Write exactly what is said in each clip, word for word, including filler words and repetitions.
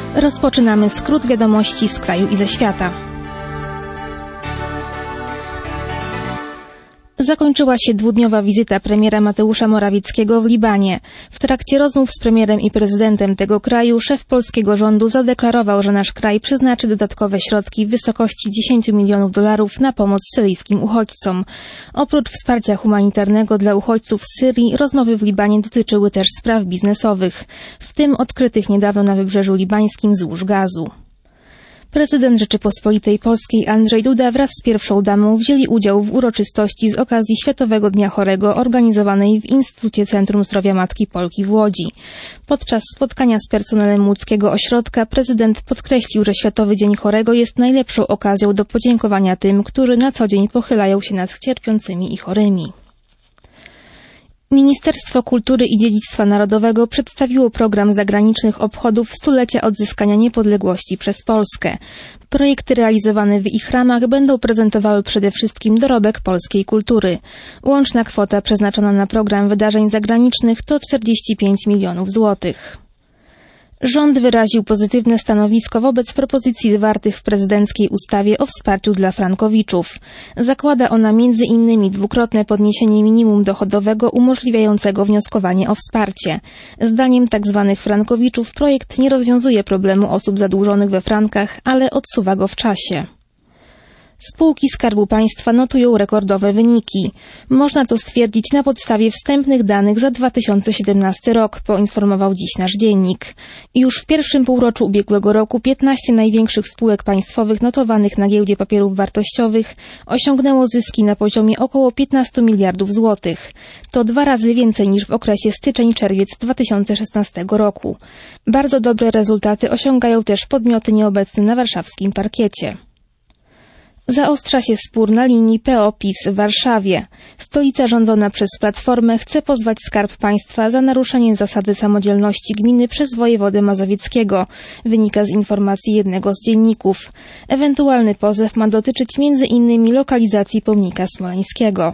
Rozpoczynamy skrót wiadomości z kraju i ze świata. Zakończyła się dwudniowa wizyta premiera Mateusza Morawieckiego w Libanie. W trakcie rozmów z premierem i prezydentem tego kraju szef polskiego rządu zadeklarował, że nasz kraj przeznaczy dodatkowe środki w wysokości dziesięć milionów dolarów na pomoc syryjskim uchodźcom. Oprócz wsparcia humanitarnego dla uchodźców z Syrii, rozmowy w Libanie dotyczyły też spraw biznesowych, w tym odkrytych niedawno na wybrzeżu libańskim złóż gazu. Prezydent Rzeczypospolitej Polskiej Andrzej Duda wraz z pierwszą damą wzięli udział w uroczystości z okazji Światowego Dnia Chorego organizowanej w Instytucie Centrum Zdrowia Matki Polki w Łodzi. Podczas spotkania z personelem łódzkiego ośrodka prezydent podkreślił, że Światowy Dzień Chorego jest najlepszą okazją do podziękowania tym, którzy na co dzień pochylają się nad cierpiącymi i chorymi. Ministerstwo Kultury i Dziedzictwa Narodowego przedstawiło program zagranicznych obchodów stulecia odzyskania niepodległości przez Polskę. Projekty realizowane w ich ramach będą prezentowały przede wszystkim dorobek polskiej kultury. Łączna kwota przeznaczona na program wydarzeń zagranicznych to czterdzieści pięć milionów złotych. Rząd wyraził pozytywne stanowisko wobec propozycji zawartych w prezydenckiej ustawie o wsparciu dla frankowiczów. Zakłada ona między innymi dwukrotne podniesienie minimum dochodowego umożliwiającego wnioskowanie o wsparcie. Zdaniem tzw. frankowiczów projekt nie rozwiązuje problemu osób zadłużonych we frankach, ale odsuwa go w czasie. Spółki Skarbu Państwa notują rekordowe wyniki. Można to stwierdzić na podstawie wstępnych danych za dwa tysiące siedemnasty rok, poinformował dziś nasz dziennik. Już w pierwszym półroczu ubiegłego roku piętnaście największych spółek państwowych notowanych na giełdzie papierów wartościowych osiągnęło zyski na poziomie około piętnaście miliardów złotych. To dwa razy więcej niż w okresie styczeń-czerwiec dwa tysiące szesnastego roku. Bardzo dobre rezultaty osiągają też podmioty nieobecne na warszawskim parkiecie. Zaostrza się spór na linii P O PiS w Warszawie. Stolica rządzona przez Platformę chce pozwać Skarb Państwa za naruszenie zasady samodzielności gminy przez wojewodę mazowieckiego, wynika z informacji jednego z dzienników. Ewentualny pozew ma dotyczyć między innymi lokalizacji pomnika smoleńskiego.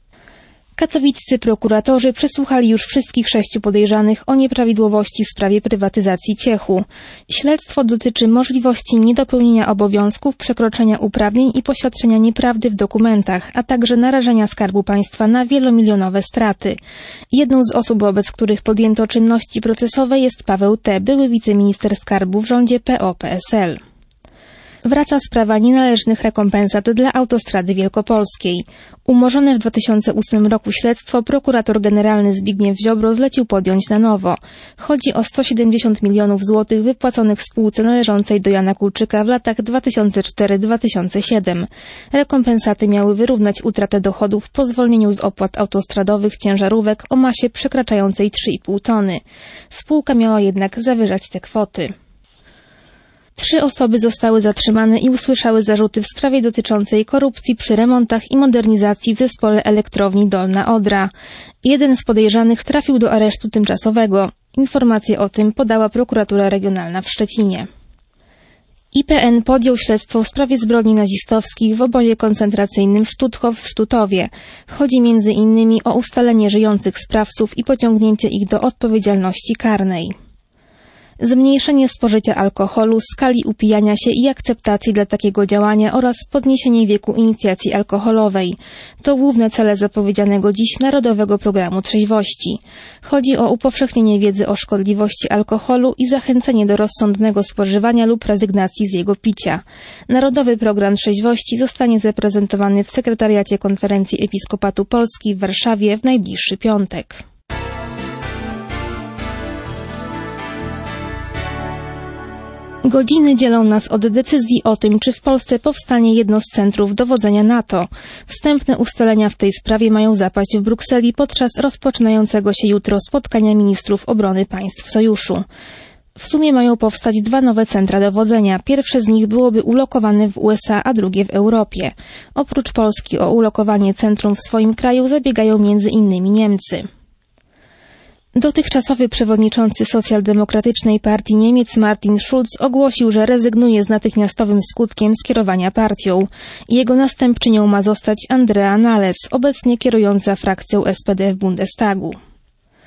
Katowiccy prokuratorzy przesłuchali już wszystkich sześciu podejrzanych o nieprawidłowości w sprawie prywatyzacji Ciechu. Śledztwo dotyczy możliwości niedopełnienia obowiązków, przekroczenia uprawnień i poświadczenia nieprawdy w dokumentach, a także narażenia Skarbu Państwa na wielomilionowe straty. Jedną z osób, wobec których podjęto czynności procesowe, jest Paweł T., były wiceminister skarbu w rządzie P O P S L. Wraca sprawa nienależnych rekompensat dla Autostrady Wielkopolskiej. Umorzone w dwa tysiące ósmym roku śledztwo prokurator generalny Zbigniew Ziobro zlecił podjąć na nowo. Chodzi o sto siedemdziesiąt milionów złotych wypłaconych spółce należącej do Jana Kulczyka w latach dwa tysiące czwarty do dwa tysiące siódmego. Rekompensaty miały wyrównać utratę dochodów po zwolnieniu z opłat autostradowych ciężarówek o masie przekraczającej trzy i pół tony. Spółka miała jednak zawyżać te kwoty. Trzy osoby zostały zatrzymane i usłyszały zarzuty w sprawie dotyczącej korupcji przy remontach i modernizacji w zespole elektrowni Dolna Odra. Jeden z podejrzanych trafił do aresztu tymczasowego. Informację o tym podała prokuratura regionalna w Szczecinie. I P N podjął śledztwo w sprawie zbrodni nazistowskich w obozie koncentracyjnym Stutthof w Sztutowie. Chodzi między innymi o ustalenie żyjących sprawców i pociągnięcie ich do odpowiedzialności karnej. Zmniejszenie spożycia alkoholu, skali upijania się i akceptacji dla takiego działania oraz podniesienie wieku inicjacji alkoholowej. To główne cele zapowiedzianego dziś Narodowego Programu Trzeźwości. Chodzi o upowszechnienie wiedzy o szkodliwości alkoholu i zachęcenie do rozsądnego spożywania lub rezygnacji z jego picia. Narodowy Program Trzeźwości zostanie zaprezentowany w Sekretariacie Konferencji Episkopatu Polski w Warszawie w najbliższy piątek. Godziny dzielą nas od decyzji o tym, czy w Polsce powstanie jedno z centrów dowodzenia NATO. Wstępne ustalenia w tej sprawie mają zapaść w Brukseli podczas rozpoczynającego się jutro spotkania ministrów obrony państw sojuszu. W sumie mają powstać dwa nowe centra dowodzenia. Pierwsze z nich byłoby ulokowane w U S A, a drugie w Europie. Oprócz Polski o ulokowanie centrum w swoim kraju zabiegają między innymi Niemcy. Dotychczasowy przewodniczący socjaldemokratycznej partii Niemiec Martin Schulz ogłosił, że rezygnuje z natychmiastowym skutkiem z kierowania partią. Jego następczynią ma zostać Andrea Nahles, obecnie kierująca frakcją S P D w Bundestagu.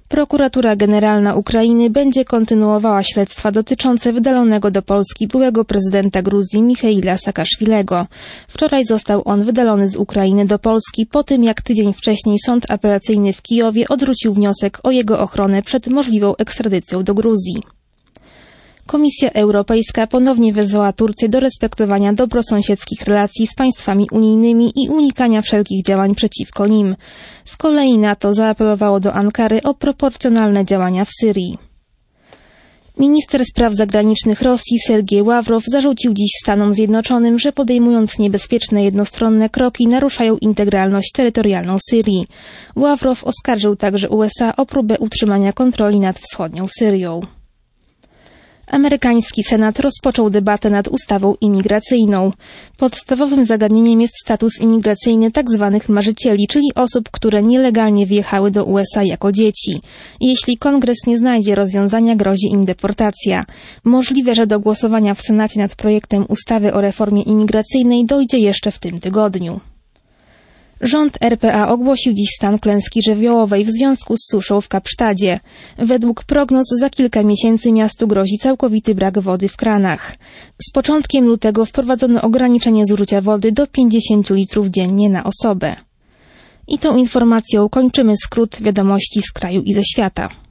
Prokuratura Generalna Ukrainy będzie kontynuowała śledztwa dotyczące wydalonego do Polski byłego prezydenta Gruzji Michaila Saakaszwilego. Wczoraj został on wydalony z Ukrainy do Polski po tym, jak tydzień wcześniej sąd apelacyjny w Kijowie odrzucił wniosek o jego ochronę przed możliwą ekstradycją do Gruzji. Komisja Europejska ponownie wezwała Turcję do respektowania dobrosąsiedzkich relacji z państwami unijnymi i unikania wszelkich działań przeciwko nim. Z kolei NATO zaapelowało do Ankary o proporcjonalne działania w Syrii. Minister spraw zagranicznych Rosji Sergiej Ławrow zarzucił dziś Stanom Zjednoczonym, że podejmując niebezpieczne jednostronne kroki naruszają integralność terytorialną Syrii. Ławrow oskarżył także U S A o próbę utrzymania kontroli nad wschodnią Syrią. Amerykański Senat rozpoczął debatę nad ustawą imigracyjną. Podstawowym zagadnieniem jest status imigracyjny tzw. marzycieli, czyli osób, które nielegalnie wjechały do U S A jako dzieci. Jeśli Kongres nie znajdzie rozwiązania, grozi im deportacja. Możliwe, że do głosowania w Senacie nad projektem ustawy o reformie imigracyjnej dojdzie jeszcze w tym tygodniu. Rząd R P A ogłosił dziś stan klęski żywiołowej w związku z suszą w Kapsztadzie. Według prognoz za kilka miesięcy miastu grozi całkowity brak wody w kranach. Z początkiem lutego wprowadzono ograniczenie zużycia wody do pięćdziesiąt litrów dziennie na osobę. I tą informacją kończymy skrót wiadomości z kraju i ze świata.